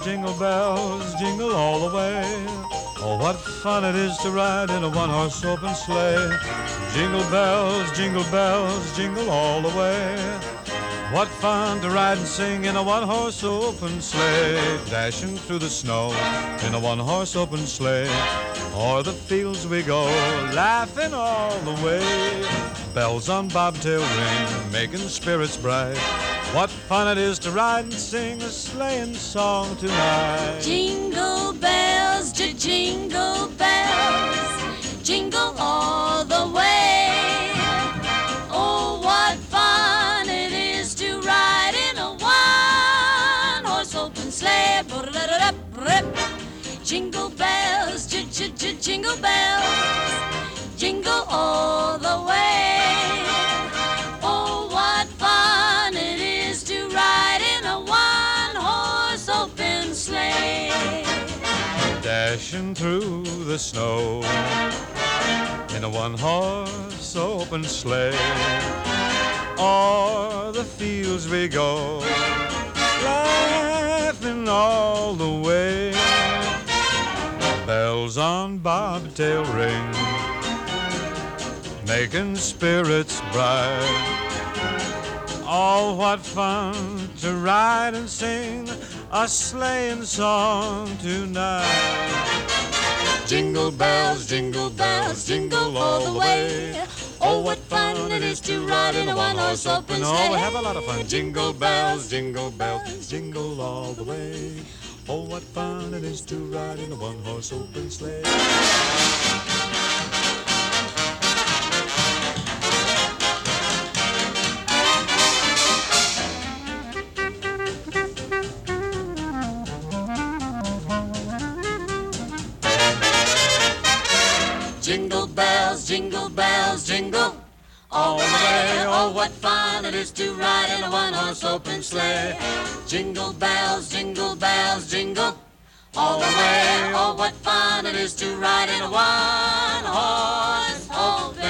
bells, jingle all the way. Oh, what fun it is to ride in a one-horse open sleigh. Jingle bells, jingle all the way. What fun to ride and sing in a one-horse open sleigh. Dashing through the snow in a one-horse open sleigh. O'er the fields we go, laughing all the way. Bells on bobtail ring, making spirits bright. What fun it is to ride and sing a sleighing song tonight. Jingle bells, jingle bells, jingle all the way. Oh, what fun it is to ride in a one-horse open sleigh. Jingle bells, jingle bells, jingle all the way. Oh, what fun it is to ride in a one-horse open sleigh. Dashing through the snow in a one-horse open sleigh. O'er the fields we go, laughing all the way. Bells on bobtail ring, making spirits bright. Oh, what fun to ride and sing a sleighing song tonight. Jingle bells, jingle all the way. Oh, what fun it is to ride in a one-horse open sleigh. Oh, have a lot of fun. Jingle bells, jingle all the way. Oh, what fun it is to ride in a one-horse open sleigh. Jingle bells, jingle all the way. Oh, what fun it is to ride in a one-horse open sleigh. Jingle bells, jingle all the way. Oh, what fun it is to ride in a one-horse open